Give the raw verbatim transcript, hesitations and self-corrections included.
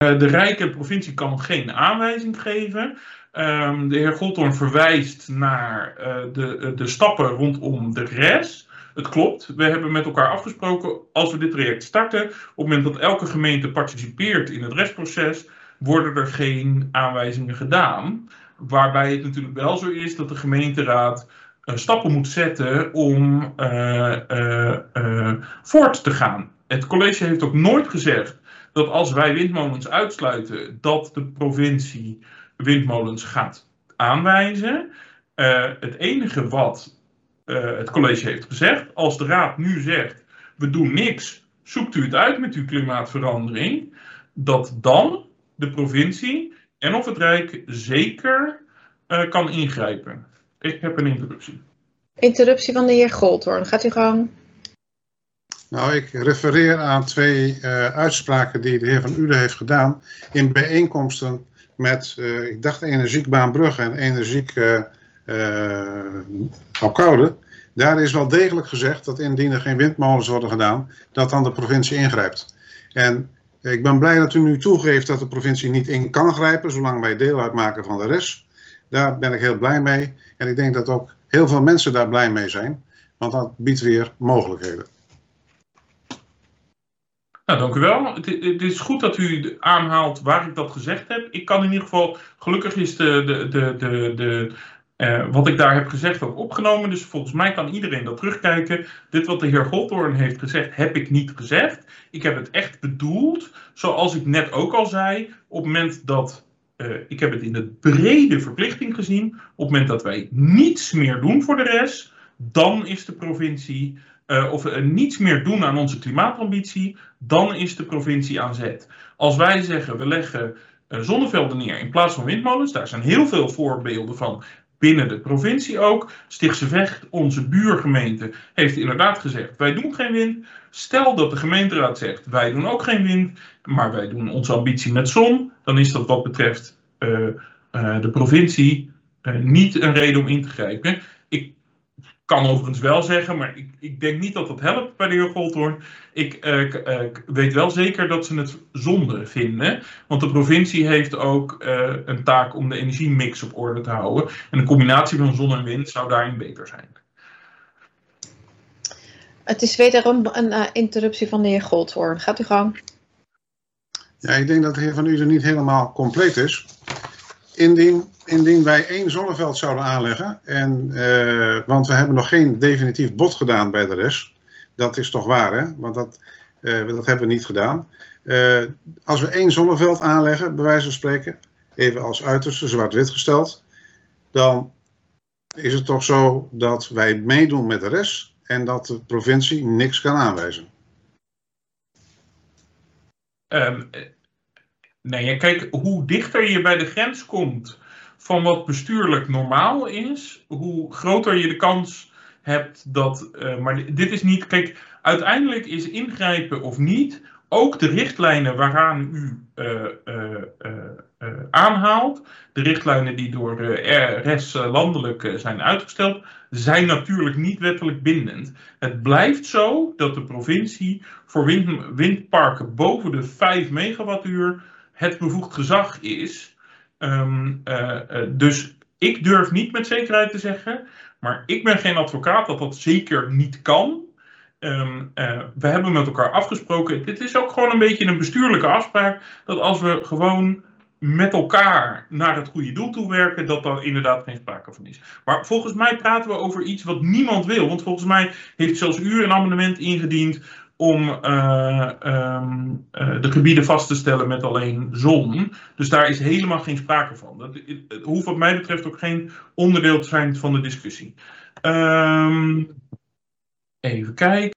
De Rijk en provincie kan geen aanwijzing geven. Um, de heer Goldhoorn verwijst naar uh, de, de stappen rondom de R E S. Het klopt, we hebben met elkaar afgesproken, als we dit traject starten, op het moment dat elke gemeente participeert in het R E S-proces, worden er geen aanwijzingen gedaan. Waarbij het natuurlijk wel zo is dat de gemeenteraad uh, stappen moet zetten om uh, uh, uh, voort te gaan. Het college heeft ook nooit gezegd dat als wij windmolens uitsluiten, dat de provincie windmolens gaat aanwijzen. Uh, het enige wat uh, het college heeft gezegd, als de raad nu zegt, we doen niks, zoekt u het uit met uw klimaatverandering, dat dan de provincie en of het Rijk zeker uh, kan ingrijpen. Ik heb een interruptie. Interruptie van de heer Goldhoorn. Gaat u gang. Nou, ik refereer aan twee uh, uitspraken die de heer Van Uden heeft gedaan in bijeenkomsten met, uh, ik dacht, Energiek Baanbrugge en Energiek uh, uh, Alkoude. Daar is wel degelijk gezegd dat indien er geen windmolens worden gedaan, dat dan de provincie ingrijpt. En uh, ik ben blij dat u nu toegeeft dat de provincie niet in kan grijpen, zolang wij deel uitmaken van de R E S. Daar ben ik heel blij mee. En ik denk dat ook heel veel mensen daar blij mee zijn, want dat biedt weer mogelijkheden. Nou, dank u wel. Het, het is goed dat u aanhaalt waar ik dat gezegd heb. Ik kan in ieder geval, gelukkig is de, de, de, de, de, uh, wat ik daar heb gezegd ook opgenomen. Dus volgens mij kan iedereen dat terugkijken. Dit wat de heer Goldhoorn heeft gezegd, heb ik niet gezegd. Ik heb het echt bedoeld, zoals ik net ook al zei, op het moment dat, uh, ik heb het in de brede verplichting gezien, op het moment dat wij niets meer doen voor de R E S, dan is de provincie... Uh, of we uh, niets meer doen aan onze klimaatambitie, dan is de provincie aan zet. Als wij zeggen, we leggen uh, zonnevelden neer in plaats van windmolens, daar zijn heel veel voorbeelden van binnen de provincie ook. Stichtse Vecht, onze buurgemeente, heeft inderdaad gezegd, wij doen geen wind. Stel dat de gemeenteraad zegt, wij doen ook geen wind, maar wij doen onze ambitie met zon, dan is dat wat betreft uh, uh, de provincie uh, niet een reden om in te grijpen. Ik kan overigens wel zeggen, maar ik, ik denk niet dat dat helpt bij de heer Goldhoorn. Ik uh, uh, weet wel zeker dat ze het zonde vinden. Want de provincie heeft ook uh, een taak om de energiemix op orde te houden. En een combinatie van zon en wind zou daarin beter zijn. Het is wederom een uh, interruptie van de heer Goldhoorn. Gaat u gang. Ja, ik denk dat de heer Van Uden niet helemaal compleet is. Indien, indien wij één zonneveld zouden aanleggen, en, uh, want we hebben nog geen definitief bod gedaan bij de R E S. Dat is toch waar, hè? Want dat, uh, dat hebben we niet gedaan. Uh, als we één zonneveld aanleggen, bij wijze van spreken, even als uiterste zwart-wit gesteld, dan is het toch zo dat wij meedoen met de R E S en dat de provincie niks kan aanwijzen. Um, nee, kijk, hoe dichter je bij de grens komt van wat bestuurlijk normaal is, hoe groter je de kans hebt dat... Uh, maar dit is niet... Kijk, uiteindelijk is ingrijpen of niet ook de richtlijnen waaraan u uh, uh, uh, uh, aanhaalt, de richtlijnen die door uh, R E S uh, landelijk uh, zijn uitgesteld, zijn natuurlijk niet wettelijk bindend. Het blijft zo dat de provincie voor wind, windparken boven de vijf megawattuur het bevoegd gezag is. Um, uh, uh, dus ik durf niet met zekerheid te zeggen, maar ik ben geen advocaat dat dat zeker niet kan. Um, uh, we hebben met elkaar afgesproken, dit is ook gewoon een beetje een bestuurlijke afspraak, dat als we gewoon met elkaar naar het goede doel toe werken, dat daar inderdaad geen sprake van is. Maar volgens mij praten we over iets wat niemand wil, want volgens mij heeft zelfs u een amendement ingediend om uh, um, uh, de gebieden vast te stellen met alleen zon. Dus daar is helemaal geen sprake van. Dat, het hoeft wat mij betreft ook geen onderdeel te zijn van de discussie. Um, even kijken.